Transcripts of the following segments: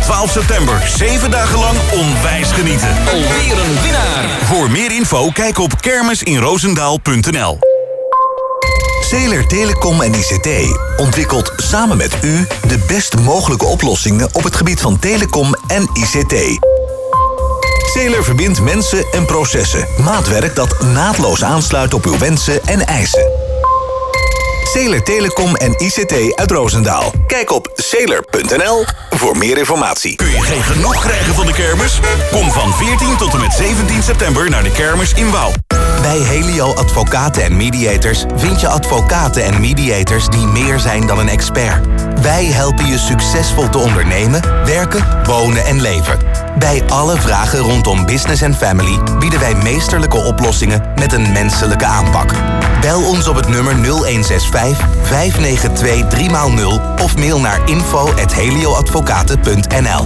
met 12 september. 7 dagen lang onwijs genieten. Alweer een winnaar. Voor meer info, kijk op kermisinroosendaal.nl. Zeeler Telecom en ICT ontwikkelt samen met u de best mogelijke oplossingen op het gebied van telecom en ICT. Zeeler verbindt mensen en processen. Maatwerk dat naadloos aansluit op uw wensen en eisen. Zeeler Telecom en ICT uit Roosendaal. Kijk op zeeler.nl voor meer informatie. Kun je geen genoeg krijgen van de kermis? Kom van 14 tot en met 17 september naar de kermis in Wouw. Bij Helio Advocaten en Mediators vind je advocaten en mediators die meer zijn dan een expert. Wij helpen je succesvol te ondernemen, werken, wonen en leven. Bij alle vragen rondom business en family bieden wij meesterlijke oplossingen met een menselijke aanpak. Bel ons op het nummer 0165 592 3x0 of mail naar info@helioadvocaten.nl.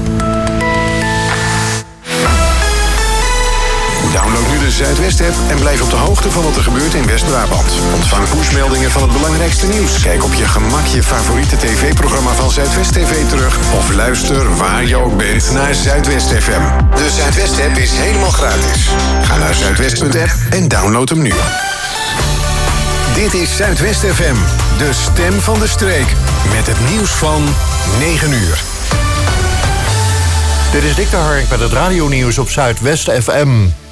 Download nu de Zuidwest-app en blijf op de hoogte van wat er gebeurt in West-Brabant. Ontvang pushmeldingen van het belangrijkste nieuws. Kijk op je gemak je favoriete tv-programma van Zuidwest TV terug. Of luister waar je ook bent naar Zuidwest FM. De Zuidwest-app is helemaal gratis. Ga naar zuidwest.app en download hem nu. Dit is Zuidwest FM, de stem van de streek. Met het nieuws van 9 uur. Dit is Dick de Hark met het radionieuws op Zuidwest FM.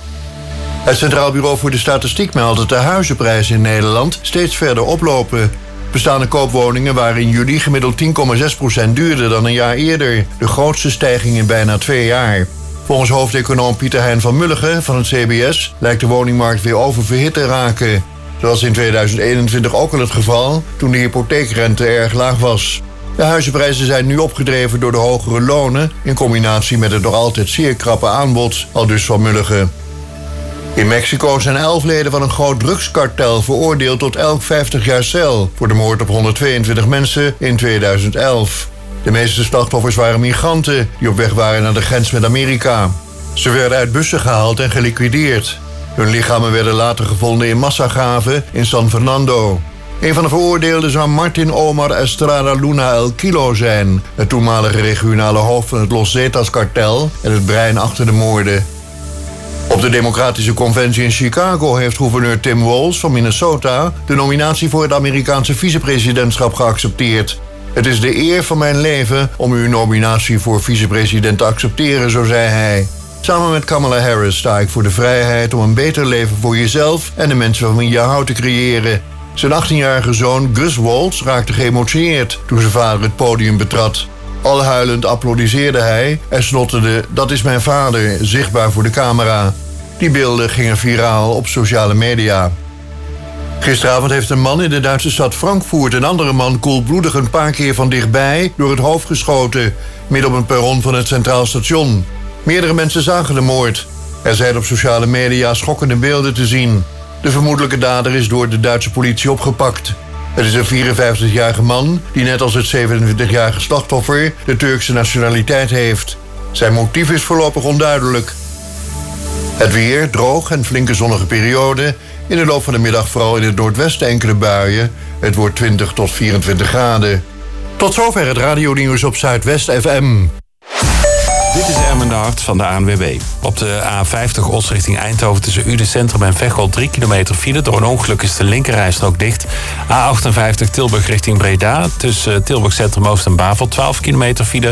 Het Centraal Bureau voor de Statistiek meldt dat de huizenprijzen in Nederland steeds verder oplopen. Bestaande koopwoningen waren in juli gemiddeld 10,6% duurder dan een jaar eerder. De grootste stijging in bijna 2 jaar. Volgens hoofdeconoom Pieter Hein van Mulligen van het CBS lijkt de woningmarkt weer oververhit te raken. Zoals in 2021 ook al het geval, toen de hypotheekrente erg laag was. De huizenprijzen zijn nu opgedreven door de hogere lonen in combinatie met het nog altijd zeer krappe aanbod, aldus van Mulligen. In Mexico zijn 11 leden van een groot drugskartel veroordeeld tot elk 50 jaar cel voor de moord op 122 mensen in 2011. De meeste slachtoffers waren migranten die op weg waren naar de grens met Amerika. Ze werden uit bussen gehaald en geliquideerd. Hun lichamen werden later gevonden in massagraven in San Fernando. Een van de veroordeelden zou Martin Omar Estrada Luna El Kilo zijn, het toenmalige regionale hoofd van het Los Zetas-kartel en het brein achter de moorden. Op de Democratische Conventie in Chicago heeft gouverneur Tim Walz van Minnesota de nominatie voor het Amerikaanse vicepresidentschap geaccepteerd. Het is de eer van mijn leven om uw nominatie voor vicepresident te accepteren, zo zei hij. Samen met Kamala Harris sta ik voor de vrijheid om een beter leven voor jezelf en de mensen van wie je houdt te creëren. Zijn 18-jarige zoon Gus Walz raakte geëmotioneerd toen zijn vader het podium betrad. Al huilend applaudisseerde hij en snotterde: "Dat is mijn vader", zichtbaar voor de camera. Die beelden gingen viraal op sociale media. Gisteravond heeft een man in de Duitse stad Frankfurt een andere man koelbloedig een paar keer van dichtbij door het hoofd geschoten, midden op een perron van het Centraal Station. Meerdere mensen zagen de moord. Er zijn op sociale media schokkende beelden te zien. De vermoedelijke dader is door de Duitse politie opgepakt. Het is een 54-jarige man die net als het 27-jarige slachtoffer de Turkse nationaliteit heeft. Zijn motief is voorlopig onduidelijk. Het weer, droog en flinke zonnige periode. In de loop van de middag vooral in het noordwesten enkele buien. Het wordt 20 tot 24 graden. Tot zover het radionieuws op Zuidwest FM. Dit is Ermen de Hart van de ANWB. Op de A50 Os richting Eindhoven tussen Uden Centrum en Veghel 3 kilometer file. Door een ongeluk is de linkerrijstrook dicht. A58 Tilburg richting Breda tussen Tilburg Centrum Oost en Bavel 12 kilometer file.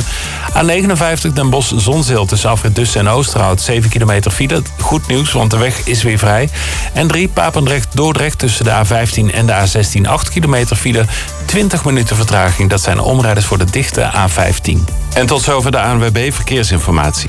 A59 Den Bosch Zonzeel tussen Afrit Dussen en Oosterhout 7 kilometer file. Goed nieuws, want de weg is weer vrij. En 3 Papendrecht Dordrecht tussen de A15 en de A16 8 kilometer file. 20 minuten vertraging. Dat zijn omrijders voor de dichte A15. En tot zover de ANWB Verkeersinformatie.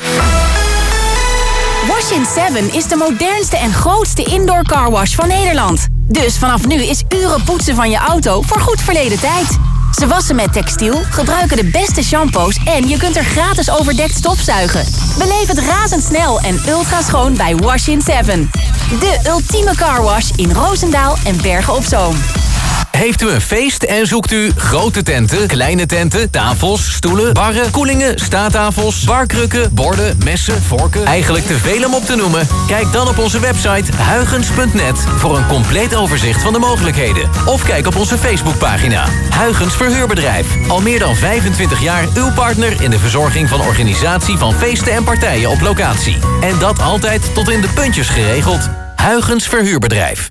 Wash in 7 is de modernste en grootste indoor carwash van Nederland. Dus vanaf nu is uren poetsen van je auto voor goed verleden tijd. Ze wassen met textiel, gebruiken de beste shampoos en je kunt er gratis overdekt stofzuigen. Beleef het razendsnel en ultra schoon bij Wash in 7. De ultieme carwash in Roosendaal en Bergen op Zoom. Heeft u een feest en zoekt u grote tenten, kleine tenten, tafels, stoelen, barren, koelingen, staattafels, barkrukken, borden, messen, vorken? Eigenlijk te veel om op te noemen? Kijk dan op onze website huygens.net voor een compleet overzicht van de mogelijkheden. Of kijk op onze Facebookpagina. Huygens Verhuurbedrijf. Al meer dan 25 jaar uw partner in de verzorging van organisatie van feesten en partijen op locatie. En dat altijd tot in de puntjes geregeld. Huygens Verhuurbedrijf.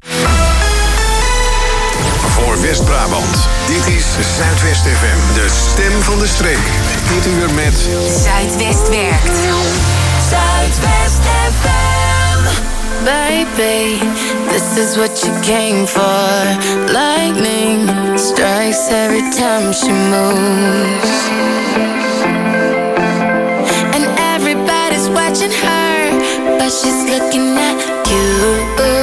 Voor West-Brabant. Dit is Zuidwest FM, de stem van de streek. Dit uur met Zuidwest werkt. Zuidwest FM. Baby, this is what you came for. Lightning strikes every time she moves. And everybody's watching her, but she's looking at you.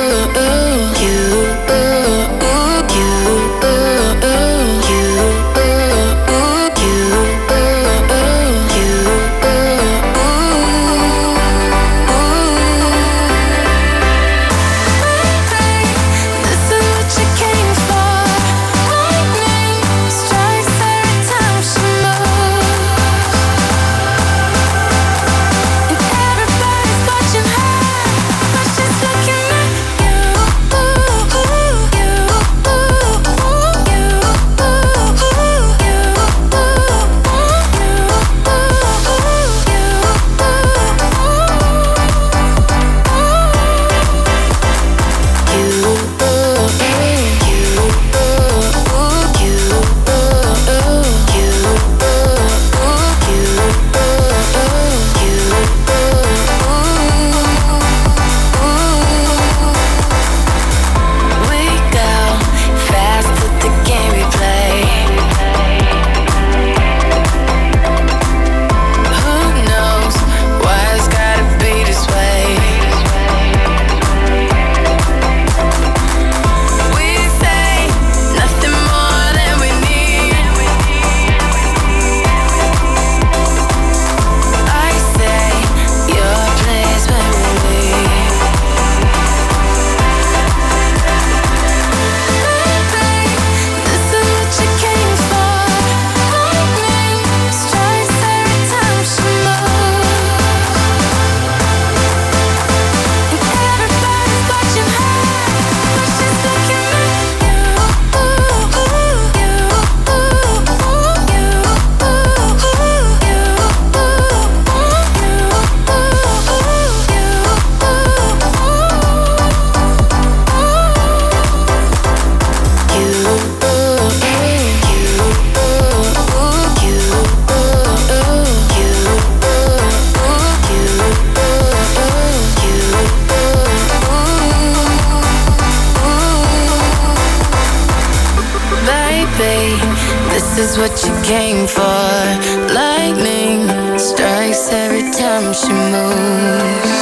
This is what you came for. Lightning strikes every time she moves.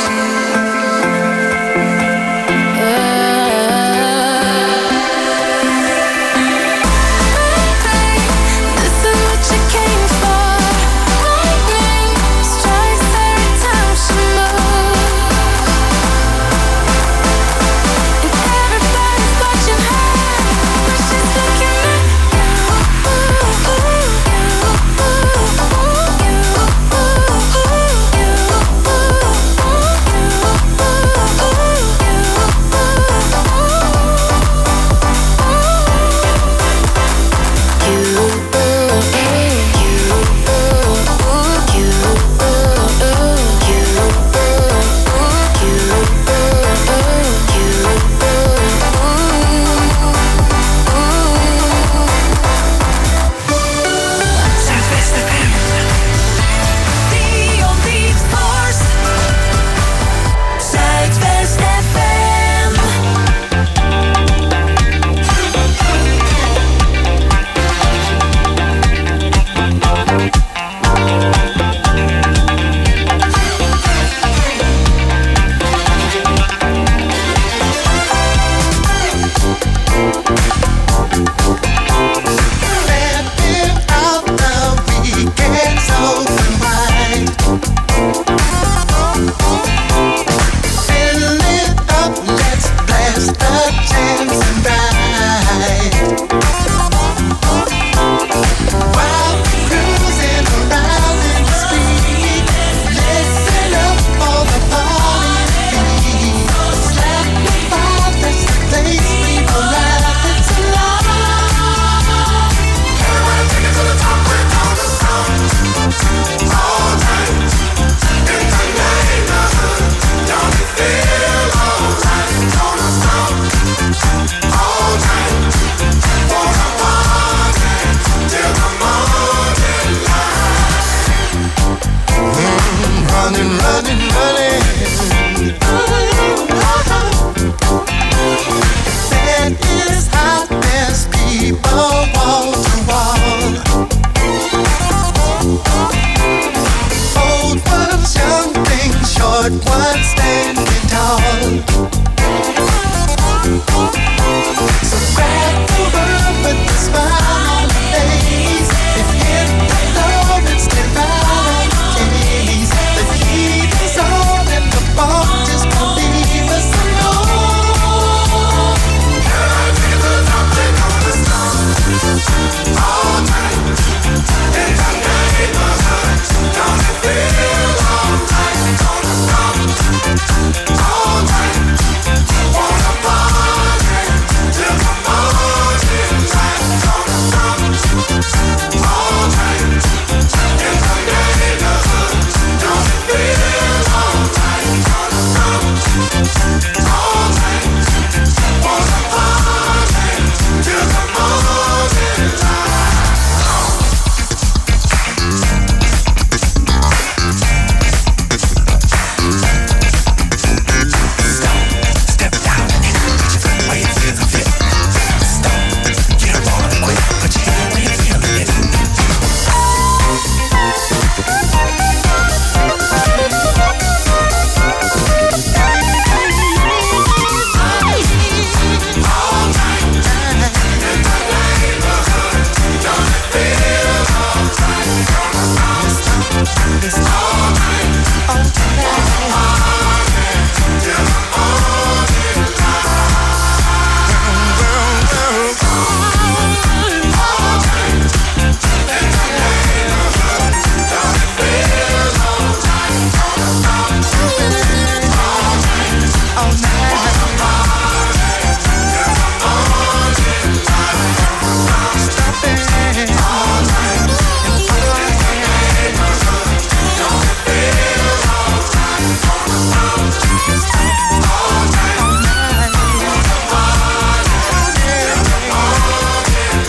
running, running. That is how fast people wall to wall. Old ones, young things, short ones, standing tall. So grab the world with a smile on your face. If hit the love and stay right on the case. The heat is on and the ball just won't leave us alone. Can't feel nothing on the storm. All night in the neighborhood. Don't it feel all night? Gonna stop all night. Wanna party till the morning light. Gonna stop all night in the neighborhood. Don't it feel all night? Gonna stop all night. Wanna party till the morning light. Step down and get your foot where you feel the fit. Stop, get up on it quick, put your hand where you feel it. All night in the neighborhood, don't it feel all right? Gonna stop all night, till the morning light. All night in the neighborhood, don't it feel all right? Gonna stop all night, wanna party till the morning light. Stop it all night in the neighborhood, don't it feel all right? Gonna stop all night, wanna party till the morning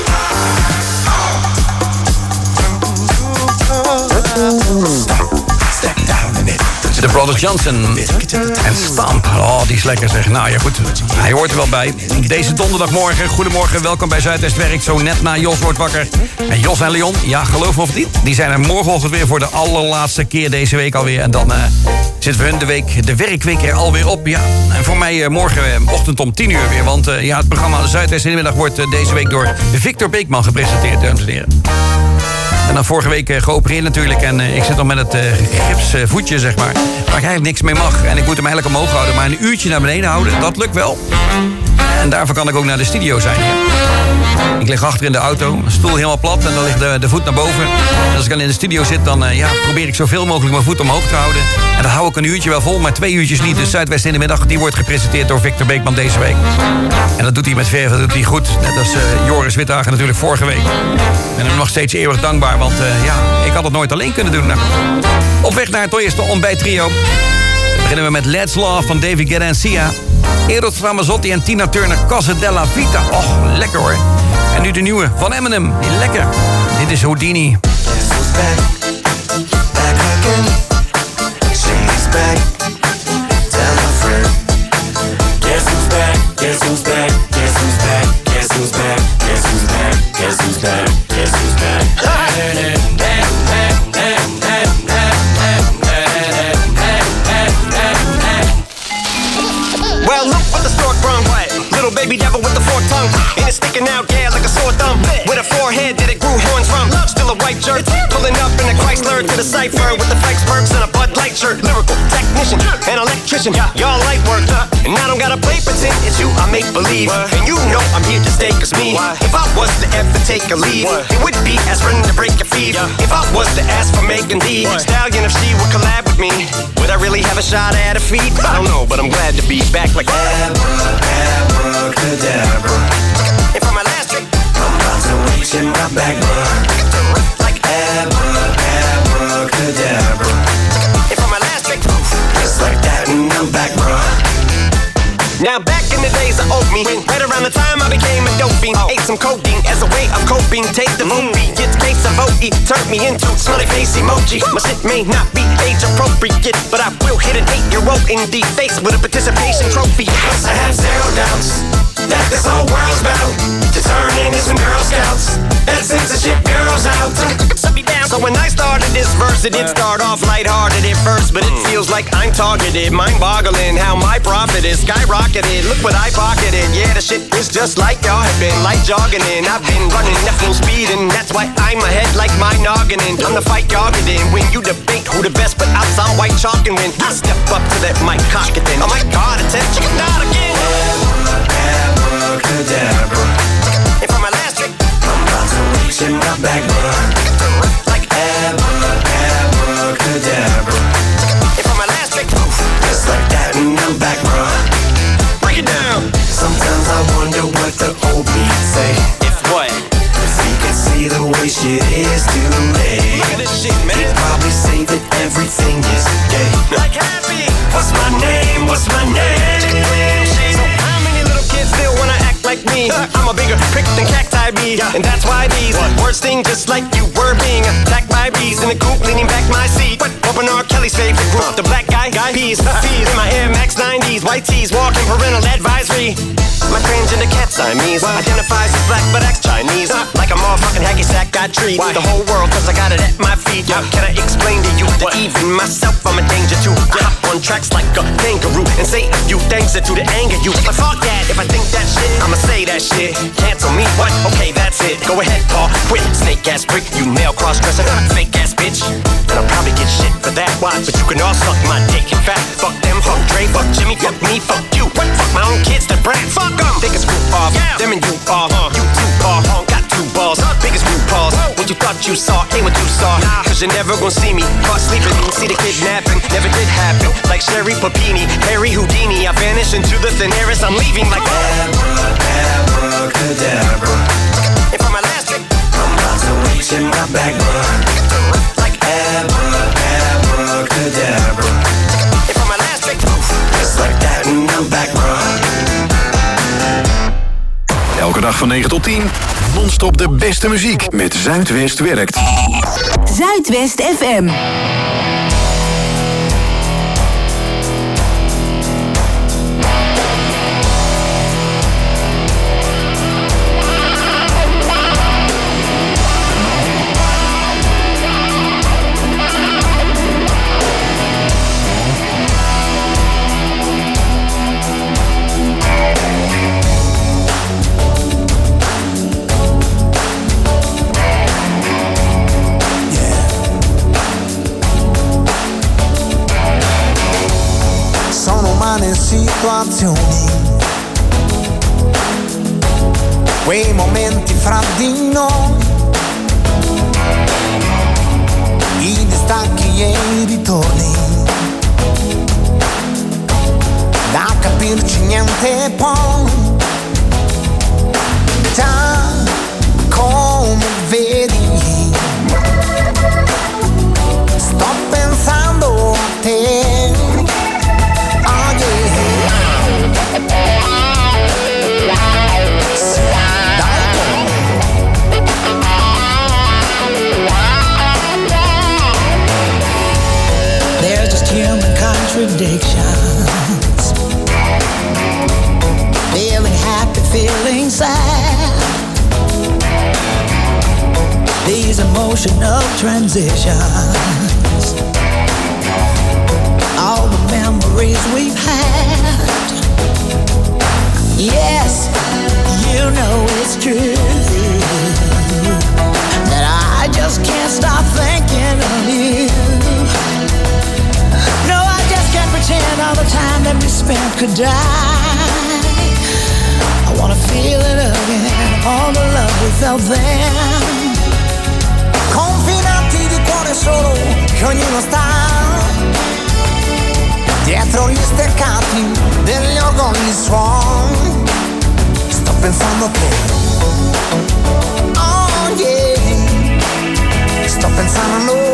light. Step down in it. De Brothers Johnson en Stamp. Oh, die is lekker zeg. Nou ja, goed. Hij hoort er wel bij. Deze donderdagmorgen. Goedemorgen, welkom bij Zuidwest Werkt. Zo net na Jos wordt wakker. En Jos en Leon, ja, geloof me of niet, die zijn er morgenochtend weer voor de allerlaatste keer deze week alweer. En dan zitten we hun de werkweek er alweer op. Ja. En voor mij morgenochtend om 10 uur weer. Want het programma Zuidwest in de middag wordt deze week door Victor Beekman gepresenteerd, dames en heren. En dan vorige week geopereerd natuurlijk. En ik zit nog met het gipsvoetje, zeg maar. Waar ik eigenlijk niks mee mag. En ik moet hem eigenlijk omhoog houden. Maar een uurtje naar beneden houden, dat lukt wel. En daarvoor kan ik ook naar de studio zijn. Ja. Ik lig achter in de auto, een stoel helemaal plat. En dan ligt de voet naar boven. En als ik dan in de studio zit, dan probeer ik zoveel mogelijk mijn voet omhoog te houden. En dan hou ik een uurtje wel vol, maar 2 uurtjes niet. Dus Zuidwest in de middag, die wordt gepresenteerd door Victor Beekman deze week. En dat doet hij met verf, dat doet hij goed. Net als Joris Witthagen natuurlijk vorige week. En hem nog steeds eeuwig dankbaar, want ik had het nooit alleen kunnen doen. Nou, op weg naar het eerste ontbijttrio. Beginnen we met Let's Love van David Guetta en Sia. Eros Ramazzotti en Tina Turner, Casa della Vita. Och, lekker hoor. En nu de nieuwe van Eminem. Lekker. Dit is Houdini. Well, look what the stork brung. Little baby devil with the forked tongue. And it's sticking out, yeah, like a sore thumb. With a forehead that it grew horns from. Still a white jerk. Pulling up in a Chrysler to the cypher with the flex perks and a Bud Light shirt. Lyrical technician, an electrician. Y'all light work. And I don't gotta play pretend. It's you I make believe. And you know I'm here to stay, cause me. If I was to ever take a lead, it would be aspirin to break your feet. If I was to ask for Megan Thee Stallion, if she would collab with me, would I really have a shot at a feat? I don't know, but I'm glad to be back like abracadabra. And for my last trick, I'm about to reach in my back, like abracadabra. And for my last trick, just like that, and I'm back, bruh. Now back in the days of oat meat, right around the time I became a dope fiend, ate some codeine as a way of coping. Take the movie, get the case of vote E turned me into smiley face emoji. My shit may not be age appropriate, but I will hit an 8-year-old in the face with a participation trophy. Plus I have zero doubts that this whole world's bound to turn into some Girl Scouts. That censorship bureau's out. So when I started this verse, it did start off lighthearted at first, but it feels like I'm targeted. Mind-boggling how my profit is skyrocketed. Look what I pocketed. Yeah, the shit is just like y'all have been, like jogging in. I've been running at full speed, and that's why I'm ahead like my noggin. I'm the fight y'all get in. When you debate who the best, but I'll sound white chalk and win. I step up to that mic, cock it then. Oh my God, attention, chicken out again. Abracadabra. And for my last trick, I'm about to reach in my back, like abracadabra. And for my last trick, just like that, and I'm back, bro. Break it down. Sometimes I wonder what the old me say. If what? If he could see the way shit is today. Look at this shit, man. He'd probably say that everything is gay. Like happy. What's my name? What's my name? So how many little kids still wanna act like me? I'm a bigger prick than cacti bee, and that's why these words sting just like you were being attacked by bees in the coop, leaning back my seat. Open R. Kelly's favorite group, the black guy, peas in my Air Max 90s, white tees, walking parental advisory. My transgender cat Siamese identifies as black but acts Chinese. Like a motherfucking hacky sack, got treat the whole world cause I got it at my feet. Can I explain to you that even myself I'm a danger to? I hop on tracks like a kangaroo and say a few things to the anger you. But fuck that, if I think that shit, I'ma say that shit. Cancel me, what? Okay, that's it. Go ahead, Paul, quit. Snake ass prick, you male cross-dresser, fake ass bitch. And I'll probably get shit for that. Watch, but you can all suck my dick. In fact, fuck them, fuck Dre, fuck Jimmy, fuck me, fuck you. What? Fuck my own kids, the brat. Fuck them. Biggest group off, them and you are. You two are, got two balls. Biggest group balls. What you thought you saw ain't what you saw. Cause you're never gonna see me caught sleeping. See the kidnapping, never did happen. Like Sherry Papini, Harry Houdini. I vanish into the thin air as I'm leaving like abracadabra. And for my last trick, I'm about to reach in my back, like abracadabra. And for my last trick, just like that, and I'm back, bro. Elke dag van 9 tot 10, non-stop de beste muziek met Zuidwest werkt. Zuidwest FM. Situazioni, quei momenti fra di noi, i distacchi e i ritorni, da capirci niente poi, già come vedi, sto pensando a te. There's just human contradictions. Feeling happy, feeling sad. These emotional transitions. All the memories we've had. Yes, you know it's true that I just can't stop thinking of you. No, I just can't pretend all the time that we spent could die. I wanna feel it again, all the love we felt then. Confinanti di cuore solo, che ognuno sta dietro gli steccati degli orgogli suon. Sto pensando a te. Oh yeah. Sto pensando a noi.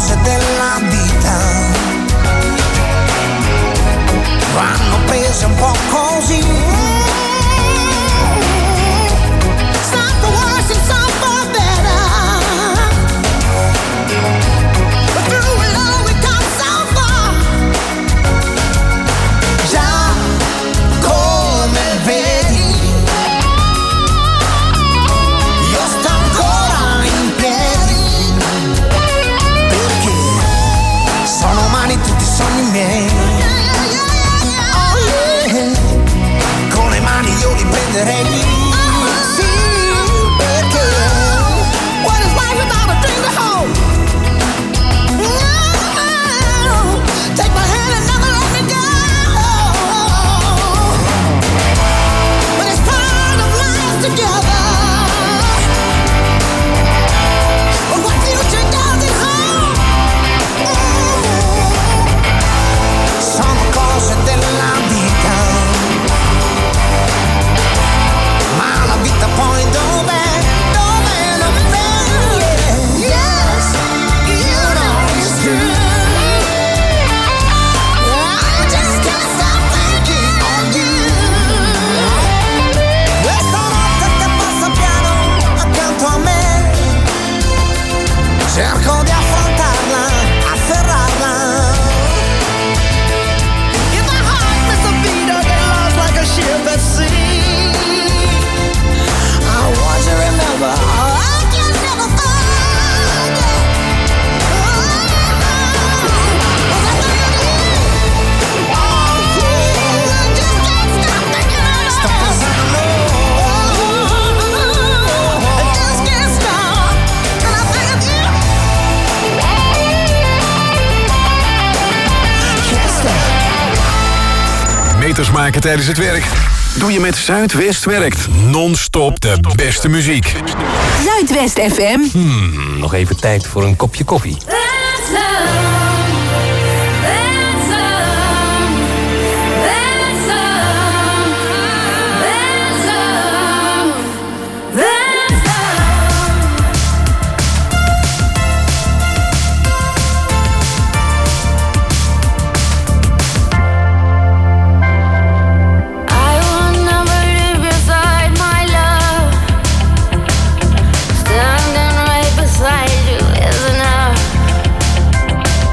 cose della vita vanno prese un po' così. Some for worse and some for better, but through it all we come so far. Già come vedi, io sto ancora in piedi, perché sono umani tutti i sogni miei. Oh yeah, con le mani io li prenderei. Sì, perché what is life without a dream to hold? No, take my hand and never let me go. But it's part of life together. But what future does it hold? Sono cose della vita, ma la vita poi dov'è? Dov'è? Dov'è? Yes, you know it's true. I just can't stop thinking of you. Questa notte che passa piano accanto a me, cerco di affrontarla, afferrarla. If my heart missed a beat, I get lost like a ship at sea. I want you to remember, I can never forget. Meters maken tijdens het werk? Doe je met Zuidwest Werkt. Non-stop de beste muziek. Zuidwest FM. Nog even tijd voor een kopje koffie. Standing right beside you is enough.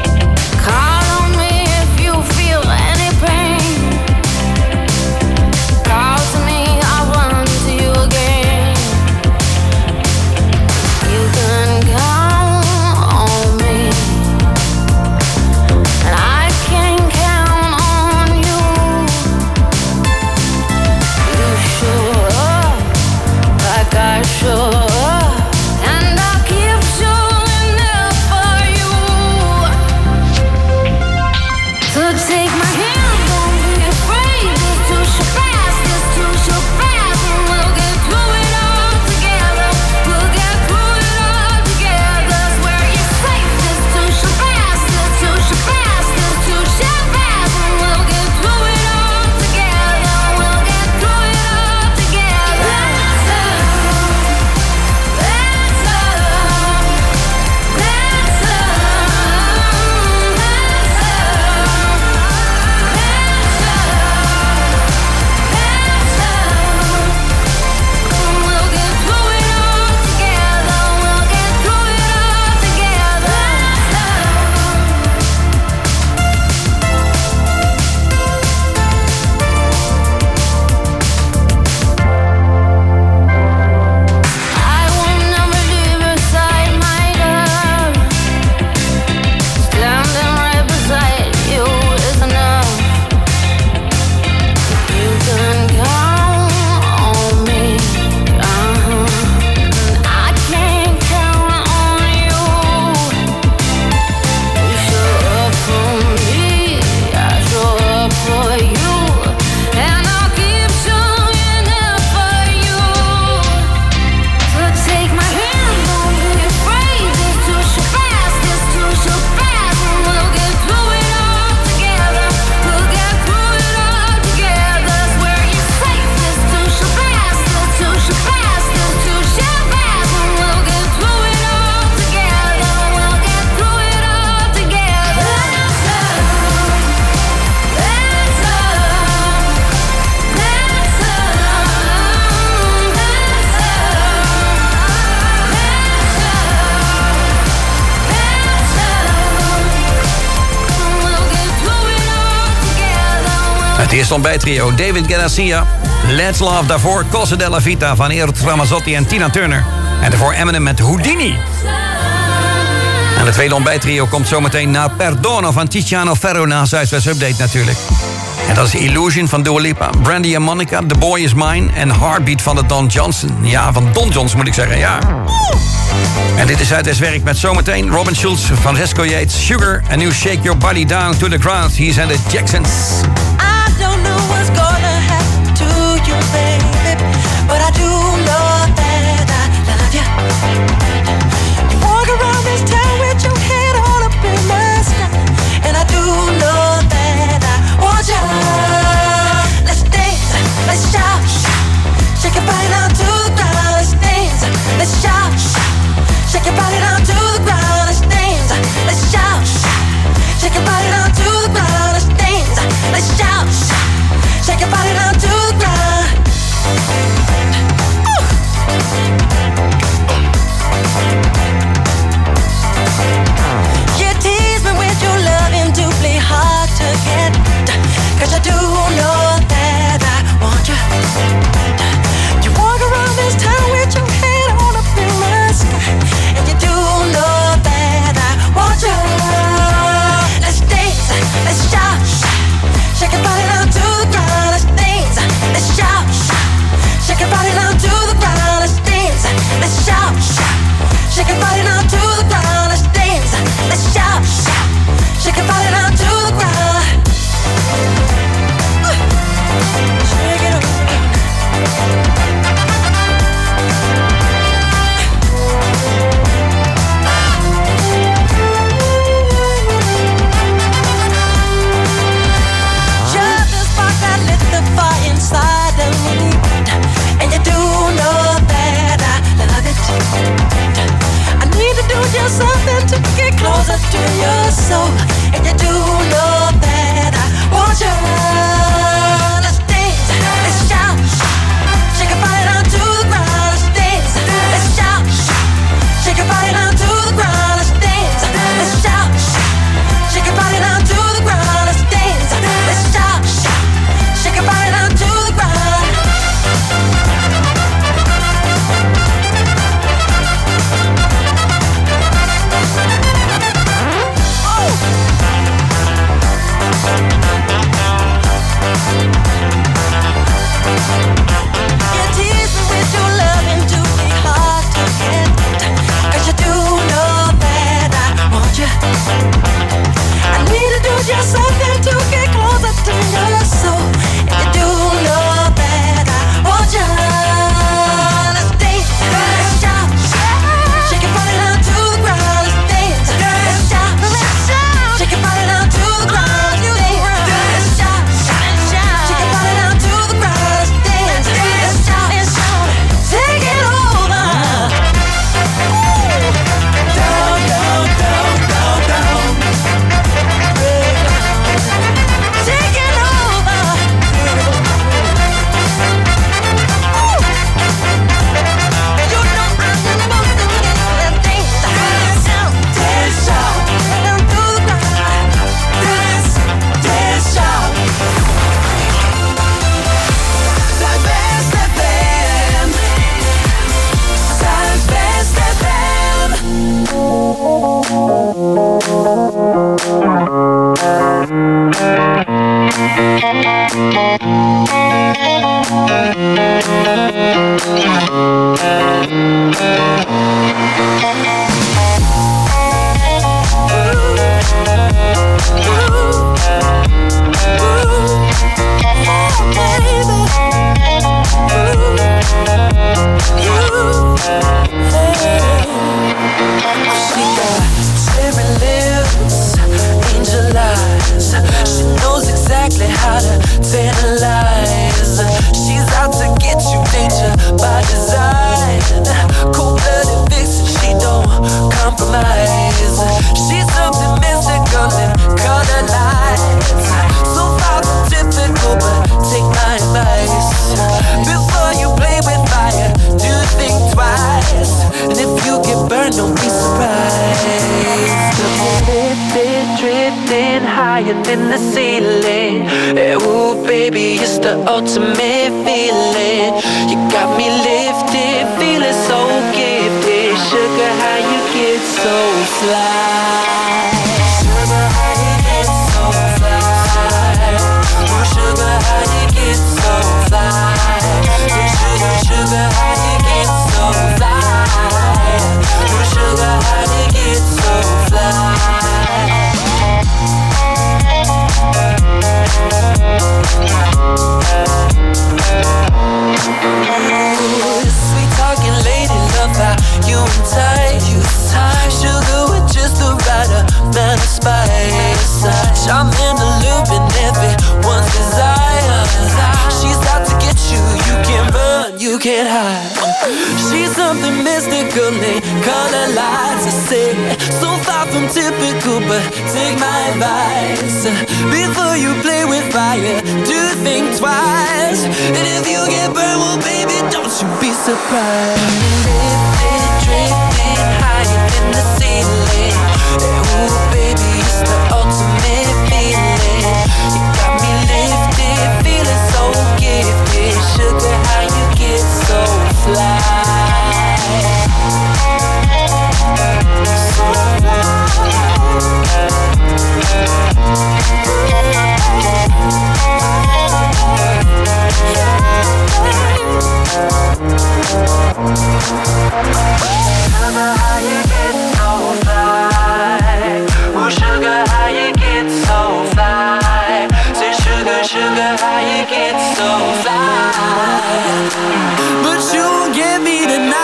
Het eerste ontbijttrio, David Garcia, Let's Love. Daarvoor Cosa della Vita van Eros Ramazzotti en Tina Turner. En daarvoor Eminem met Houdini. En de tweede ontbijttrio komt zometeen na Perdono van Tiziano Ferro na Zuidwest Update natuurlijk. En dat is Illusion van Dua Lipa, Brandy and Monica, The Boy Is Mine en Heartbeat van de Don Johnson. Ja, van Don Johnson moet ik zeggen, ja. En dit is Zuidwest Werk met zometeen Robin Schulz, Francesco Yates, Sugar en nu Shake Your Body Down to the Ground. Hier zijn de Jacksons. I don't know what's gonna happen to you, baby, but I do know that I love you. You walk around this town with your head all up in the sky, and I do know that I want you. Let's dance, let's shout, shake your body down to the ground. Let's dance, let's shout, shake your body down to the ground. Let's dance, let's shout, shake your body down to the ground. Let's dance, let's shout, shake your body down to the ground. You tease me with your loving, doubly hard to get, 'cause I do know that I want you. You walk around this town with your head all up in the sky, and you do know that I want you. Let's dance, let's shout, shake your body down to the ground. Let's dance, let's shout, shake your body down to the ground. Let's dance, let's shout, shake your body down to the ground. Let's dance, let's shout, shake your body down to the ground. Shake it up. You're the spark that lit the fire inside of me, and you do know that I love it. I need to do just something to get closer to your soul, and you do know that I want you. Let's dance, let's shout, shake your body down to the ground. Let's dance, let's shout, shake your body down to the ground. Let's dance, let's shout, shake your body down to the ground. Let's dance, let's shout, shake your body down to the ground. You tease me with your loving, doubly hard to get, 'cause you do know that I want you. I need to do just something to get closer to your soul, and you do know that I want you. Let's dance, let's shout, shake your body down to the ground. Let's dance, let's shout, shake your body down to the ground. Let's dance, let's shout, shake your body down to the ground. Let's dance, let's shout, take it over. Down, down, down, down, down. Take it over. You know I'm supposed to get that dance, dance out, dance out, down to the ground. Dance, dance out. Zuidwest FM, Zuidwest FM. She got cherry lips, angel eyes. She knows exactly how to tantalize. She's out to get you, danger by design. Cold-blooded vixen, she don't compromise. She's something mystical in color lights. So far from typical, but take my advice. Before you play with fire, do think twice. And if you get burned, don't be surprised. Drifting high. higher than the ceiling. Ooh, baby, it's the ultimate feeling. You got me lifted, feeling so gifted. Sugar, how you get so fly? Sugar, how you get so fly? Oh, sugar, how you get so fly? Sugar, sugar, how you get so fly? Oh, sugar, how you get so fly? Sweet talking lady, love how you entice. Sugar with just the right amount of spice. I'm in the loop and everyone's desire. She's out to get you, you can't run, you can't hide. She's something mystical, they color lights. I say, so far from typical, but take my advice. Before you play with fire, do think twice. And if you get burned, well baby, don't you be surprised. Lifted, drifted, higher than the ceiling. Ooh baby, it's the ultimate feeling. You got me lifted, feeling so gifted. Sugar, how you get so fly? So Sugar, how you get so fly? Oh, sugar, how you get so fly? Say, sugar, sugar, how you get so fly? But you won't get me tonight.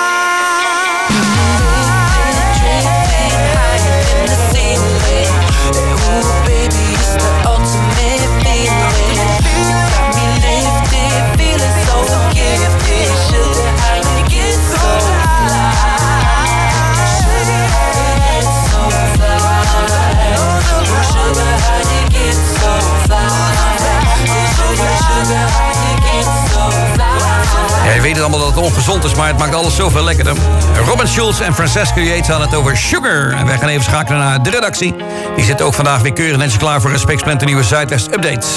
Ja, je weet het allemaal dat het ongezond is, maar het maakt alles zoveel lekkerder. Robin Schulz en Francesco Yates hadden het over sugar. En wij gaan even schakelen naar de redactie. Die zit ook vandaag weer keurig netjes klaar voor Respectsplant, de nieuwe Zuidwest Updates.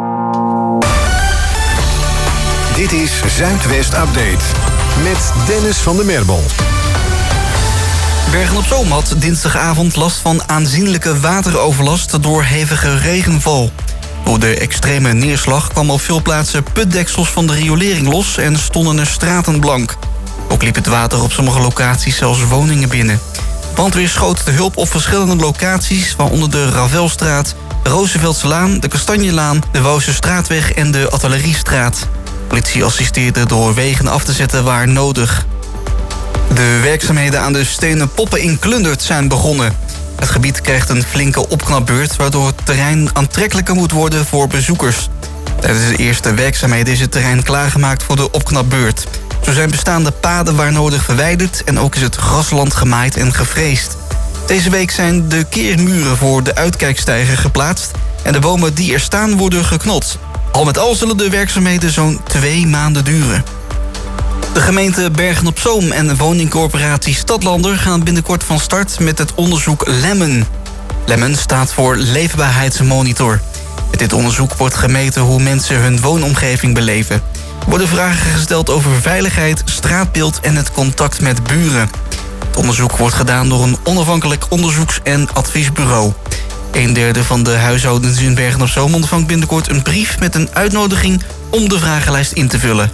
Dit is Zuidwest Update met Dennis van der Meerbol. Bergen-op-Zoom had dinsdagavond last van aanzienlijke wateroverlast door hevige regenval. Door de extreme neerslag kwamen op veel plaatsen putdeksels van de riolering los en stonden er straten blank. Ook liep het water op sommige locaties zelfs woningen binnen. Brandweer schoot de hulp op verschillende locaties, waaronder de Ravelstraat, de Rooseveltselaan, de Kastanjelaan, de Wouse Straatweg en de Artilleriestraat. Politie assisteerde door wegen af te zetten waar nodig. De werkzaamheden aan de stenen poppen in Klundert zijn begonnen. Het gebied krijgt een flinke opknapbeurt, waardoor het terrein aantrekkelijker moet worden voor bezoekers. Tijdens de eerste werkzaamheden is het terrein klaargemaakt voor de opknapbeurt. Zo zijn bestaande paden waar nodig verwijderd en ook is het grasland gemaaid en gevreesd. Deze week zijn de keermuren voor de uitkijkstijger geplaatst en de bomen die er staan worden geknot. Al met al zullen de werkzaamheden zo'n 2 maanden duren. De gemeente Bergen-op-Zoom en de woningcorporatie Stadlander gaan binnenkort van start met het onderzoek Lemmen. Lemmen staat voor Leefbaarheidsmonitor. Met dit onderzoek wordt gemeten hoe mensen hun woonomgeving beleven. Er worden vragen gesteld over veiligheid, straatbeeld en het contact met buren. Het onderzoek wordt gedaan door een onafhankelijk onderzoeks- en adviesbureau. 1/3 van de huishoudens in Bergen-op-Zoom ontvangt binnenkort een brief met een uitnodiging om de vragenlijst in te vullen.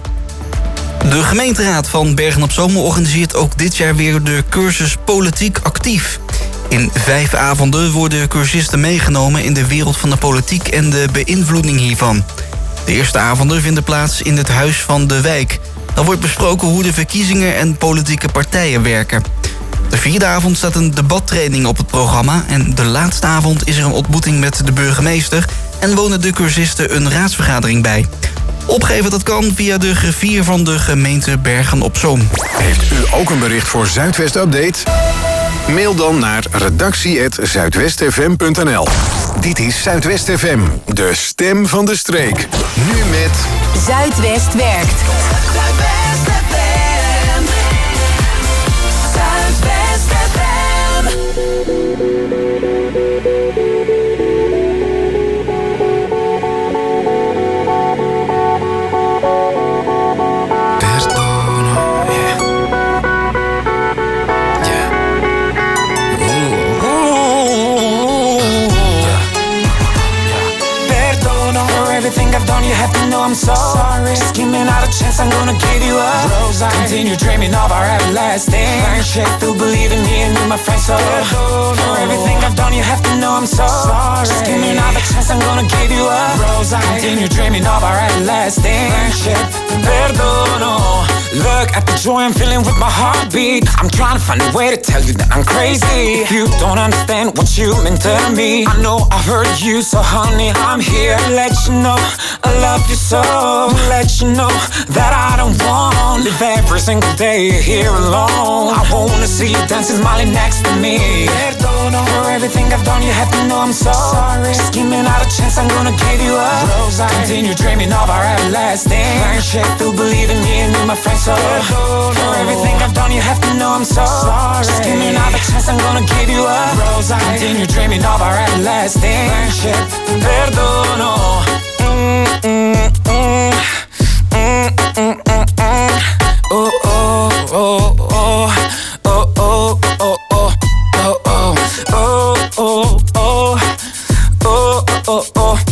De gemeenteraad van Bergen-op-Zoom organiseert ook dit jaar weer de cursus Politiek Actief. In 5 avonden worden cursisten meegenomen in de wereld van de politiek en de beïnvloeding hiervan. De eerste avonden vinden plaats in het Huis van de Wijk. Dan wordt besproken hoe de verkiezingen en politieke partijen werken. De 4e avond staat een debattraining op het programma en de laatste avond is er een ontmoeting met de burgemeester en wonen de cursisten een raadsvergadering bij. Opgeven dat kan via de griffier van de gemeente Bergen-op-Zoom. Heeft u ook een bericht voor Zuidwest Update? Mail dan naar redactie@zuidwestfm.nl. Dit is Zuidwest FM, de stem van de streek. Nu met Zuidwest werkt. Zuidwest FM. Zuidwest FM. you have to know I'm sorry. Just give me another chance, I'm gonna give you a rose. I continue dreaming of our everlasting friendship. Still believe in me and you, my friend, so for everything I've done, you have to know I'm sorry. Just give me another chance, I'm gonna give you a rose. I continue dreaming of our everlasting friendship. Perdono. Look at the joy I'm feeling with my heartbeat. I'm trying to find a way to tell you that I'm crazy. You don't understand what you meant to me. I know I hurt you, so honey, I'm here to let you know I love you so. Let you know that I don't want to live every single day here alone. I wanna see you dancing, smiling next to me. Perdono. For everything I've done, you have to know I'm sorry. Just give me another chance, I'm gonna give you a rose. I continue dreaming of our everlasting friendship. Still believe in me and you, my friend. So for everything I've done, you have to know I'm sorry. Just give me another chance, I'm gonna give you a rose. I continue dreaming of our everlasting friendship. Perdono. Oh, oh, oh, oh, oh, oh, oh, oh, oh, oh, oh, oh, oh, oh,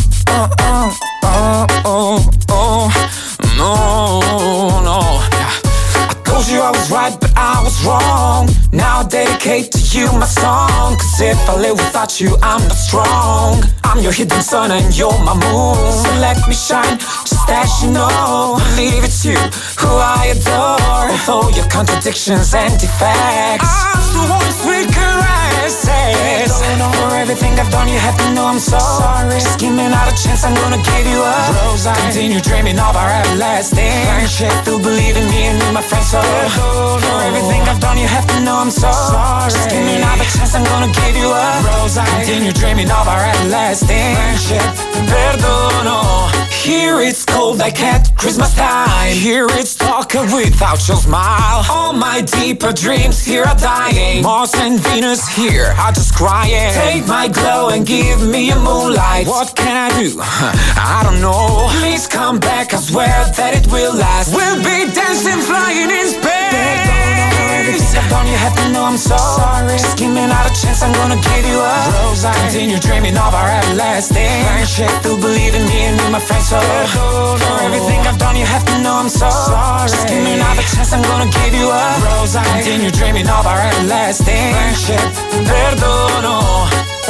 oh, oh, no, no. I told you I was right, but I was wrong. Now I dedicate to you my song. Cause if I live without you, I'm not strong. I'm your hidden sun and you're my moon. So let me shine, just as you know. Believe it's you who I adore. Although your contradictions and defects, I'm the one sweet caresses. For everything I've done, you have to know I'm sorry. Just give me another chance, I'm gonna give you a rose. I continue dreaming of our everlasting friendship. Still believe in me and you, my friend, so for everything I've done, you have to know I'm sorry. Just give me another chance, I'm gonna give you a rose. I continue dreaming of our everlasting friendship. Perdono. Here it's cold like at Christmas time. Here it's darker without your smile. All my deeper dreams here are dying. Mars and Venus here are just crying. Take my glow and give me a moonlight. What can I do? I don't know. Please come back, I swear that it will last. We'll be dancing, flying in space. Everything I've done, you have to know I'm sorry. Just give me another chance, I'm gonna give you a rose. I continue dreaming of our everlasting friendship. Still believe in me and you, my friend, so for everything I've done, you have to know I'm sorry. Just give me another chance, I'm gonna give you a rose. I continue dreaming of our everlasting friendship. Perdono.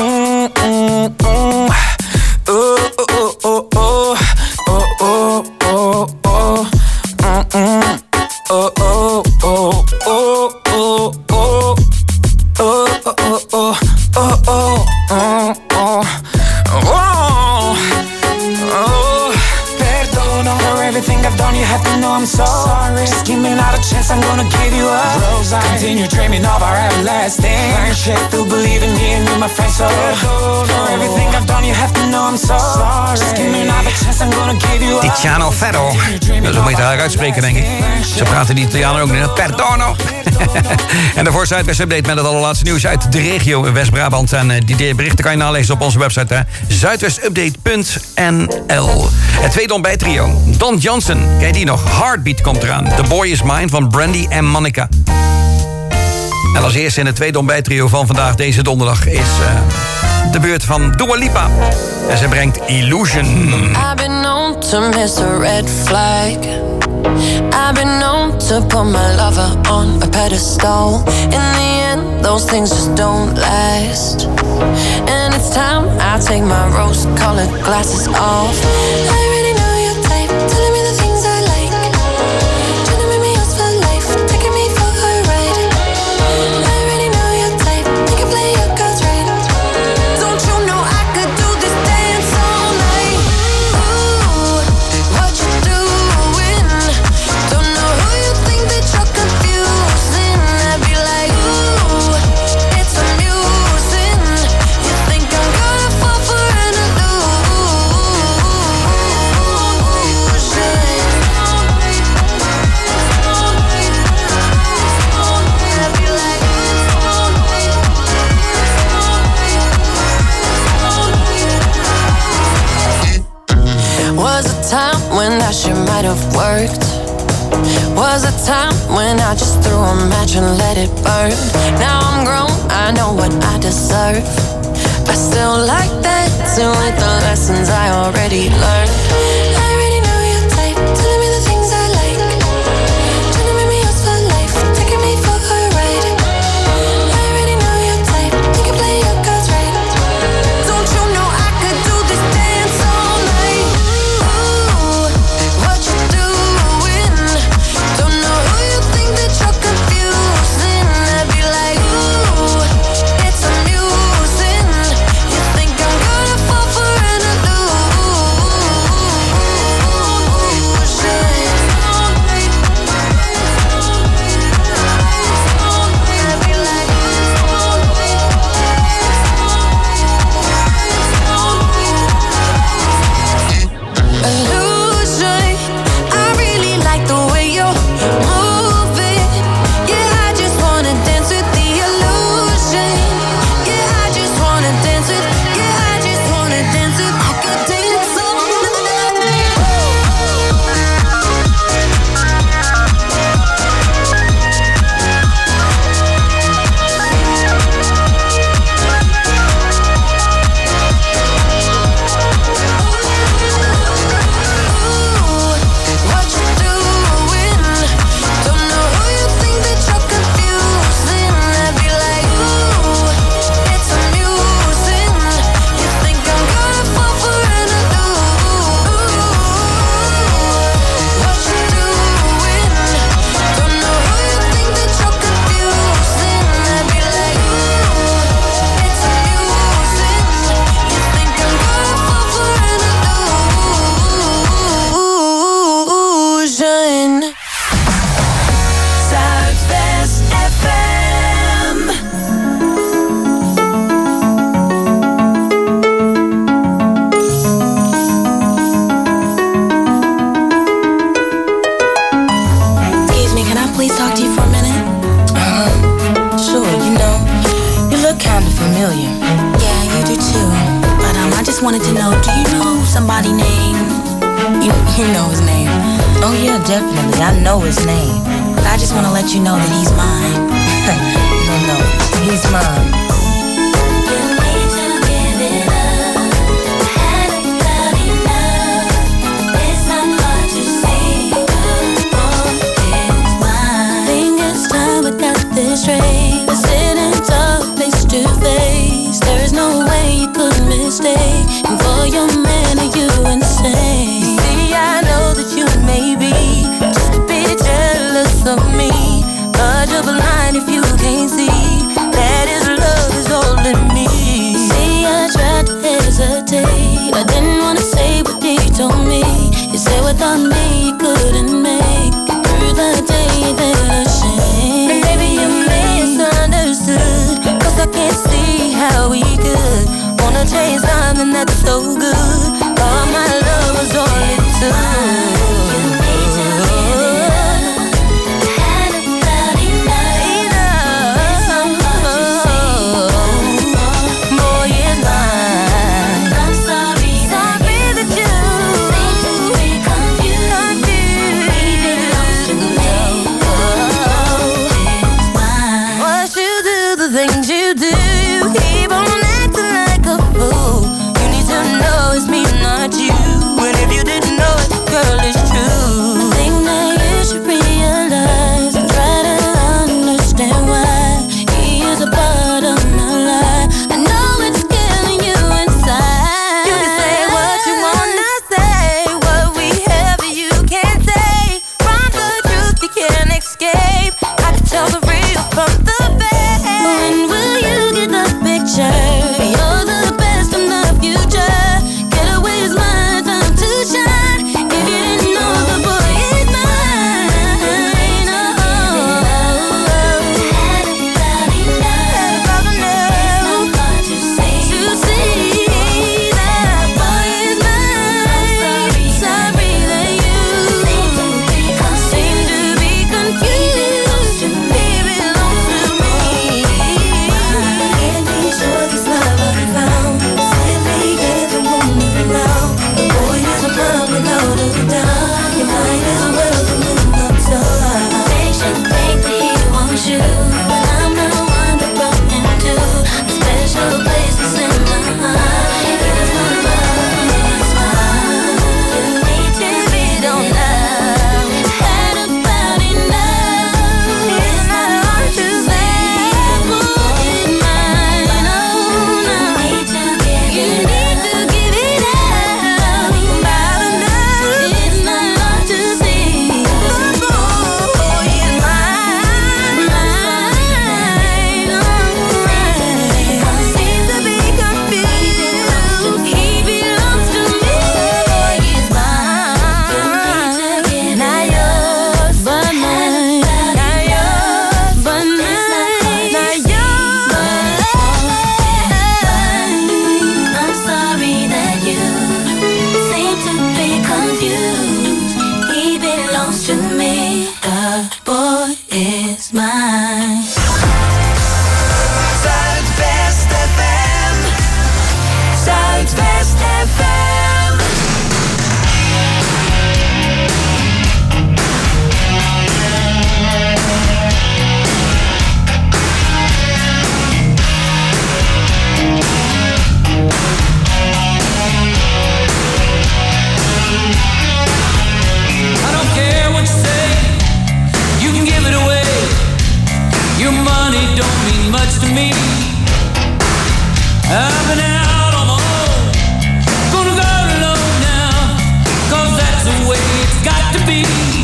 Oh, oh, oh, oh, oh, oh, oh, oh, oh, oh, oh, oh, oh, oh, oh, Perdono. For everything I've done, you have to know I'm sorry. Just give me another chance, I'm gonna give you a rose. I continue dreaming of our everlasting friendship. Still believe in me and you, my friend, so for everything I've done, you have to know I'm sorry. Just give me another chance, I'm gonna give you a rose. Tiziano Ferro. Dat is hoe moet je het uitspreken, denk ik. Ze praten die Italianen ook niet. Perdono. En daarvoor Zuidwest Update met het allerlaatste nieuws uit de regio in West-Brabant. En die berichten kan je nalezen op onze website, zuidwestupdate.nl. Het tweede ontbijttrio. Don Johnson, ken je die nog? Heartbeat komt eraan. The Boy Is Mine van Brandy en Monica. En als eerste in het tweede ontbijttrio van vandaag, deze donderdag, is de beurt van Dua Lipa. En ze brengt Illusion. I've been known to miss a red flag. I've been known to put my lover on a pedestal. In the end, those things just don't last. And it's time I take my rose-colored glasses off. I already know your type, telling me the things I like. Trying to make me yours for life, taking me for a ride. I already know your type, you can play your cards right. Don't you know I could do this dance all night? Ooh, what you doing? Don't know who you think that you're confusing. I'd be like, ooh, it's amusing. You think I'm gonna fall for an Was a time when that shit might have worked. Was a time when I just threw a match and let it burn. Now I'm grown, I know what I deserve. I still like that too, with the lessons I already learned. illusion. I really like the way you're moving. Yeah, I just wanna dance with the illusion. Yeah, I just wanna dance with. Yeah, I just wanna dance with. I could dance all night. What you doing? Don't know who you think that you're confusing. I'd be like, ooh, it's amusing. You think I'm gonna fall for an What you doing? Don't know who you think that you're confusing. I'd be like, ooh, it's amusing. You think I'm gonna fall for an illusion. Zuidwest FM. Excuse me, can I please talk to you for a minute? Sure, you look kind of familiar. Yeah, you do too. But I just wanted to know, do you know somebody named... You know his name. Oh yeah, definitely, I know his name. But I just want to let you know that he's mine. No, he's mine. Straight, we're sitting talk face to face. There is no way you could mistake. And for your man, are you insane? You see, I know that you may be just a bit jealous of me, but you're blind if you can't see that his love is holding me. See, I tried to hesitate. I didn't wanna say what he told me. You said without me you couldn't make it through the day that I shame. And maybe you misunderstood, 'cause I can't see how we could wanna chase something that's so good. All my love was all it took. Things you do, keep on acting like a fool. You need to know I've been out on my own, gonna go alone now, 'cause that's the way it's got to be.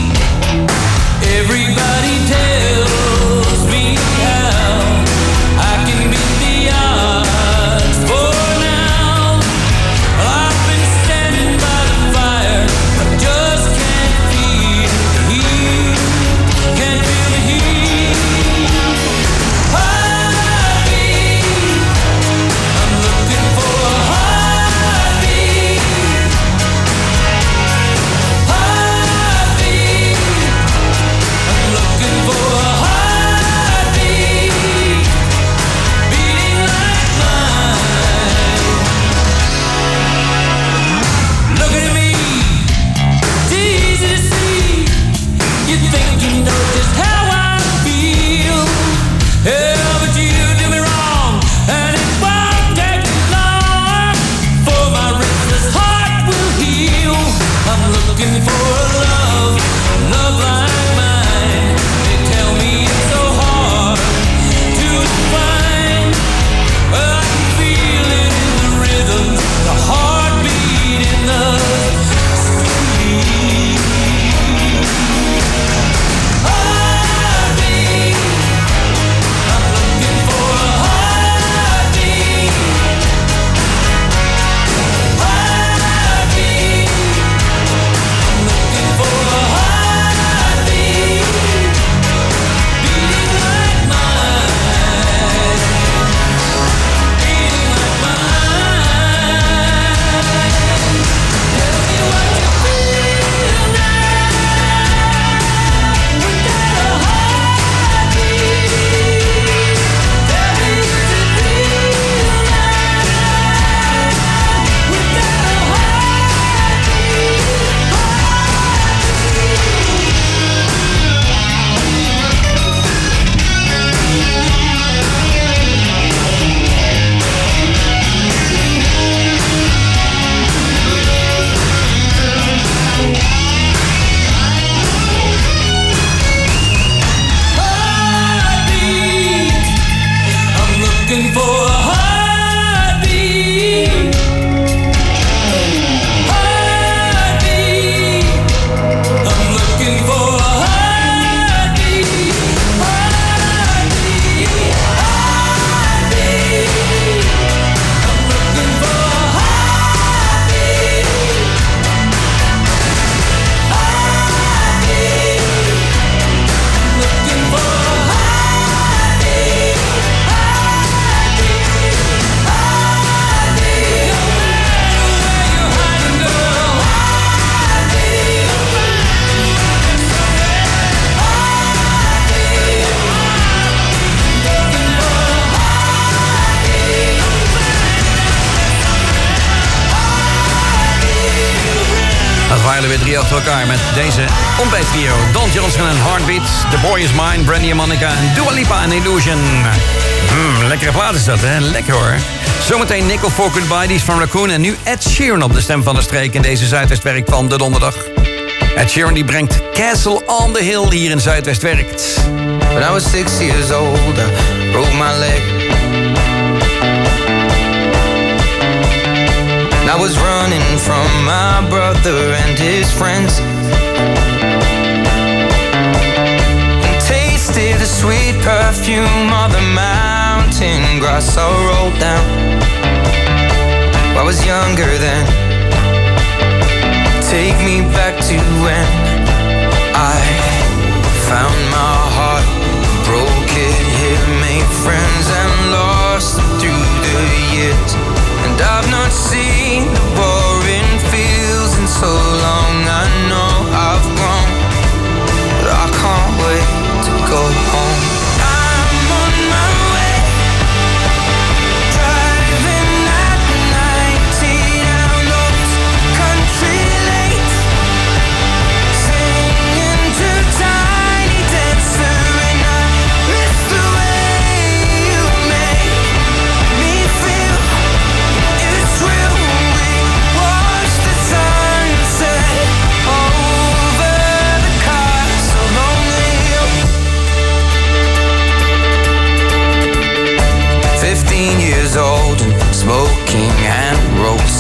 Everybody tells me how I can beat the odds for now. I've been standing by the fire, but just can't feel the heat. Can't feel the heat. Heartbeat, I'm looking for a heartbeat. Heartbeat, I'm looking for a heartbeat, beating like mine. Looking at me, it's easy to see. You think you know just how I feel. Yeah, but you do me wrong, and it won't take long for my restless heart will heal. I'm looking for a love, love like mine. They tell me it's so hard to find. I can feel it in the rhythm, the heartbeat in the street. Heartbeat, I'm looking for a heartbeat. Heartbeat, I'm looking for a heartbeat, beating like mine, beating like mine. Tell me what you feel now. We got a heartbeat. Tell me what you feel now. We got a heartbeat. I'm looking for a heartbeat. Heartbeat, I'm looking for a heartbeat. Heartbeat, heartbeat, I'm looking for a heartbeat. Heartbeat, I'm looking for a heartbeat. Dat waren er weer 3 achter elkaar met deze ontbijttrio. Don Johnson en Heartbeat, The Boy Is Mine, Brandy and Monica en Dua Lipa en Illusion. Lekkere plaat is dat, hè? Lekker hoor. Zometeen Nickel for Goodbye, die is van Raccoon. En nu Ed Sheeran op de stem van de streek in deze Zuidwestwerk van de donderdag. Ed Sheeran die brengt Castle on the Hill hier in Zuidwestwerkt. When I was 6 years old, I broke my leg. And I was running from my brother and his friends. And tasted the sweet perfume of the mountain grass I rolled down. I was younger then. Take me back to when I found my heart, broke it, here, made friends and lost them through the years. And I've not seen the boring fields in so long. I know I've grown, but I can't wait to go home. I'm on my way, driving at 90 down those country lanes.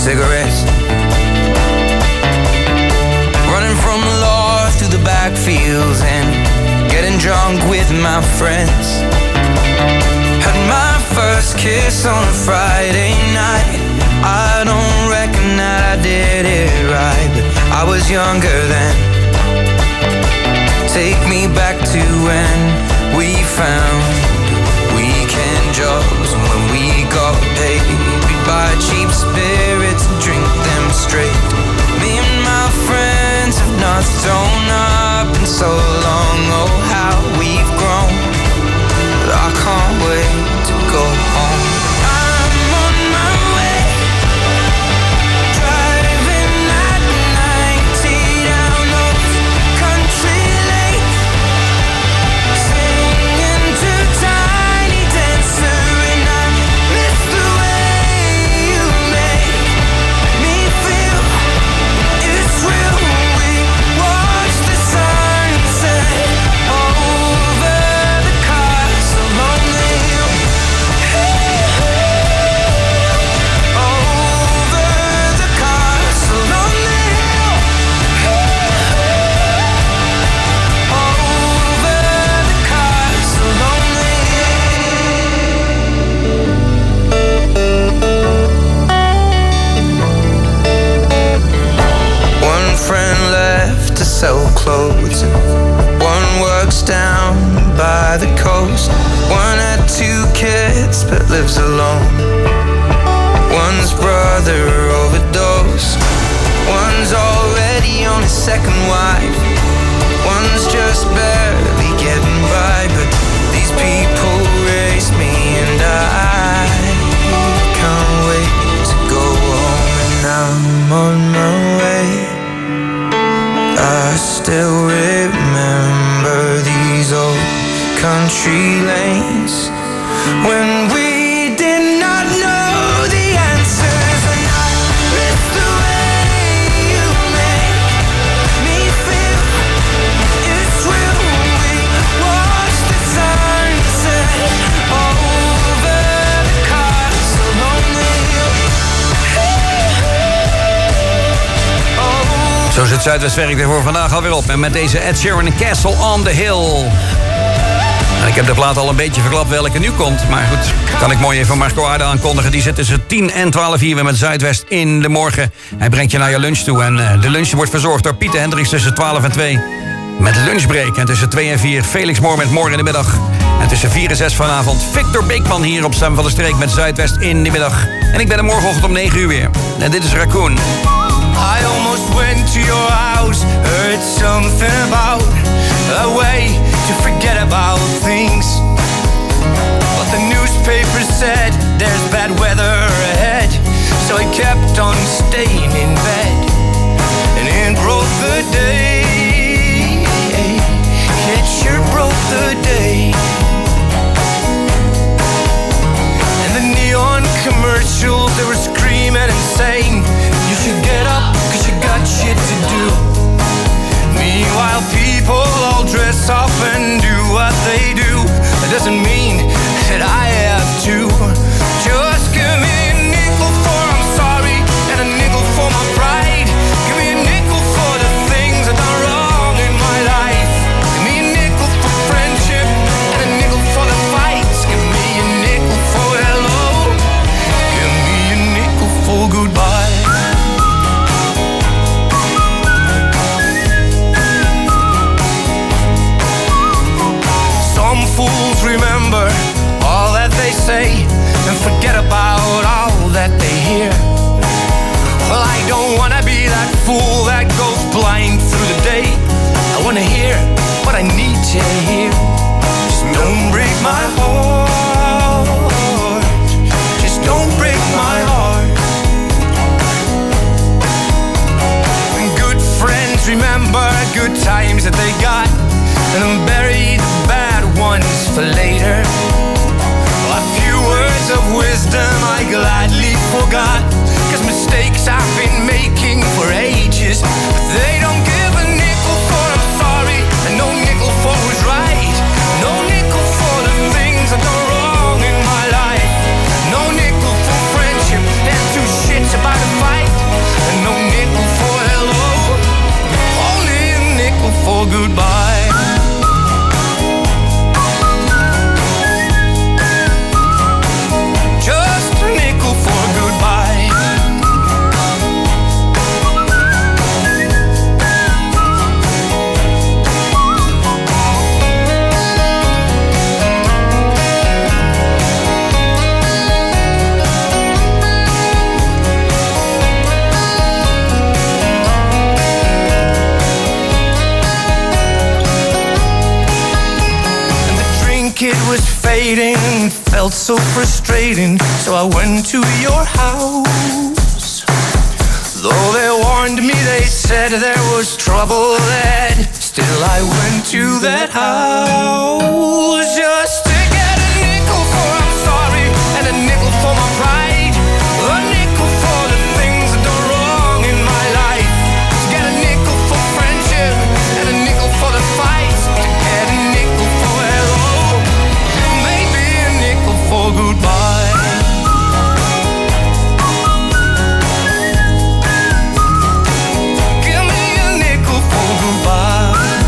cigarettes. Running from the law through the backfields and getting drunk with my friends. Had my first kiss on a Friday night. I don't reckon that I did it right, but I was younger then. Take me back to when we found weekend jobs, when we got paid. We'd buy cheap spirits and drink them straight. Me and my friends have not thrown up in so long. Oh, how we've grown, but I can't wait to go home. I'm on my way, driving at 90 down those country lanes, singing to Tiny Dancer, and I miss the way you make me feel. It's real. We watch the sunset over the castle on the hill. Over the castle on the hill. Over the castle on the hill. One friend left to sell clothes, one works down by the coast. One had 2 kids but lives alone. One's brother overdosed. One's already on his second wife. One's just barely getting by. But these people raised me and I can't wait to go home. And I'm on my way. I still remember these old country lanes when we did not know the answers, and I miss the way you make me feel. It's real. We watch the sunset over the castle on the hill. Zo zit Zuidwestwerk weer voor vandaag alweer op. En met deze Ed Sheeran en Castle on the Hill. En ik heb de plaat al een beetje verklapt welke nu komt. Maar goed, kan ik mooi even Marco Aarde aankondigen. Die zit tussen 10 en 12 hier weer met Zuidwest in de morgen. Hij brengt je naar je lunch toe. En de lunch wordt verzorgd door Pieter Hendricks tussen 12 en 2. Met lunchbreak. En tussen 2 en 4 Felix Moor met Morgen in de middag. En tussen 4 en 6 vanavond Victor Beekman hier op Stem van de Streek met Zuidwest in de middag. En ik ben er morgenochtend om 9 uur weer. En dit is Raccoon. I almost went to your house, heard something about a way to forget about things. But the newspaper said there's bad weather ahead, so I kept on staying in bed. And it broke the day, it sure broke the day. And the neon commercials, they were screaming and saying, you should get up, cause you got shit to do. Meanwhile, people all dress up and do what they do. That doesn't mean that I have to. Just give me a nickel for I'm sorry, and a nickel for my pride. Give me a nickel for the things I've done wrong in my life. Give me a nickel for friendship, and a nickel for the fights. Give me a nickel for hello. Give me a nickel for goodbye. Some fools remember all that they say and forget about all that they hear. Well, I don't wanna be that fool that goes blind through the day. I wanna hear what I need to hear. Just don't break my heart. Just don't break my heart. And good friends remember good times that they got, and then bury the bad ones for later. A few words of wisdom I gladly forgot, cause mistakes I've been making for ages. But they don't give a nickel for I'm sorry, and no nickel for who's right. No nickel for the things I've done wrong in my life. No nickel for friendship and 2 shits about a fight. felt so frustrating, so I went to your house. Though they warned me, they said there was trouble ahead, still I went to that house just to get a nickel for I'm sorry and a nickel for my pride, a nickel for the things that are wrong in my life, to get a nickel for friendship and a nickel for the fight, to get a nickel for hello, maybe a nickel for goodbye. Give me a nickel for goodbye.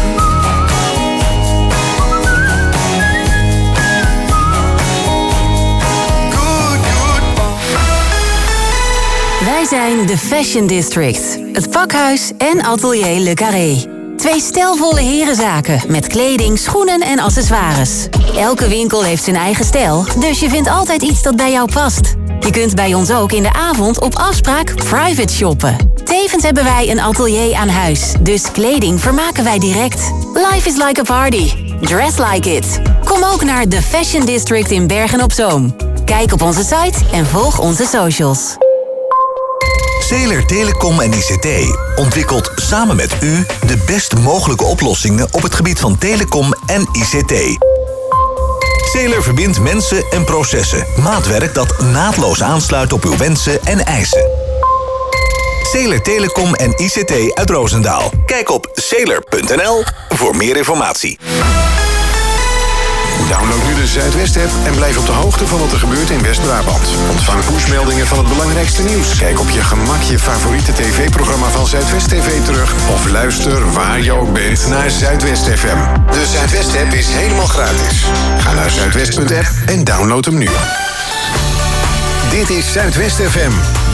Wij zijn de Fashion District, het pakhuis en atelier Le Carré. 2 stijlvolle herenzaken met kleding, schoenen en accessoires. Elke winkel heeft zijn eigen stijl, dus je vindt altijd iets dat bij jou past. Je kunt bij ons ook in de avond op afspraak private shoppen. Tevens hebben wij een atelier aan huis, dus kleding vermaken wij direct. Life is like a party. Dress like it. Kom ook naar de Fashion District in Bergen-op-Zoom. Kijk op onze site en volg onze socials. Zeler Telecom en ICT ontwikkelt samen met u de best mogelijke oplossingen op het gebied van telecom en ICT. Zeler verbindt mensen en processen. Maatwerk dat naadloos aansluit op uw wensen en eisen. Zeler Telecom en ICT uit Roosendaal. Kijk op zeler.nl voor meer informatie. Download nu de Zuidwest-app en blijf op de hoogte van wat er gebeurt in West-Brabant. Ontvang pushmeldingen van het belangrijkste nieuws. Kijk op je gemak je favoriete tv-programma van Zuidwest TV terug. Of luister waar je ook bent naar Zuidwest FM. De Zuidwest-app is helemaal gratis. Ga naar zuidwest.app en download hem nu. Dit is Zuidwest FM.